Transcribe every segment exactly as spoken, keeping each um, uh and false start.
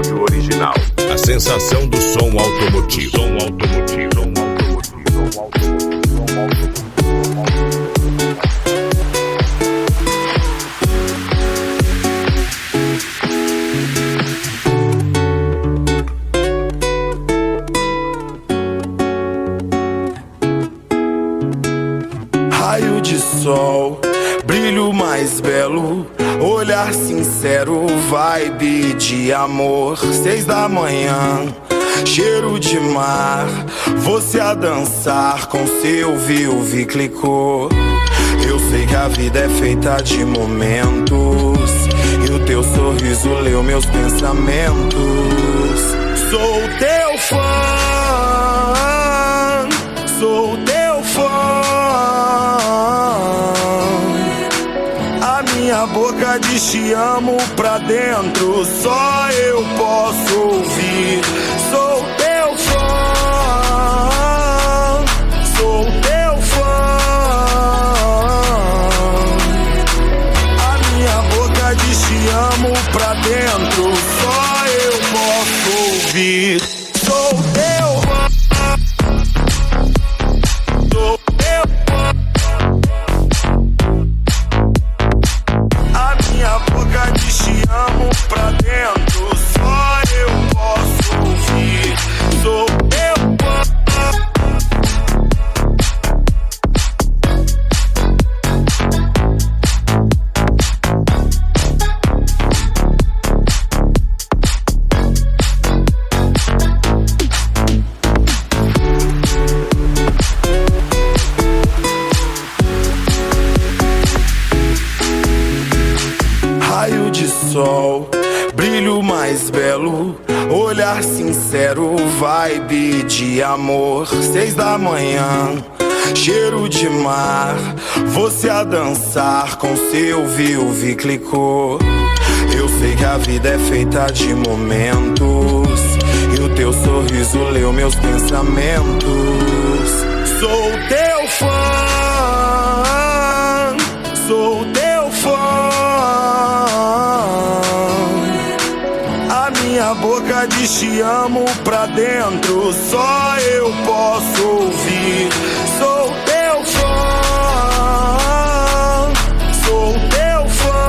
áudio original. A sensação do som automotivo. Som automotivo. Som automotivo. Som automotivo. Raio de sol, brilho mais belo, olhar sincero, vibe de amor. Seis da manhã, cheiro de mar, você a dançar com seu Vilve clicou. Eu sei que a vida é feita de momentos, e o teu sorriso leu meus pensamentos. Sou teu fã, sou teu fã. Minha boca diz te amo pra dentro, só eu posso ouvir. Sou teu fã, sou teu fã. A minha boca diz te amo pra dentro, só eu posso ouvir. Sou teu fã, sou teu fã. Minha boca diz te amo pra dentro, só eu posso ouvir. Sou teu fã. Raio de sol, brilho mais belo, olhar sincero, vibe de amor. Seis da manhã, cheiro de mar, você a dançar com seu Vilve clicou. Eu sei que a vida é feita de momentos, e o teu sorriso leu meus pensamentos. Sou teu fã, sou teu fã. Minha boca diz te amo pra dentro, só eu posso ouvir. Sou teu fã, sou teu fã.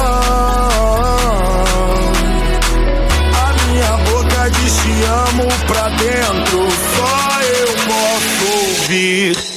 A minha boca diz te amo pra dentro, só eu posso ouvir.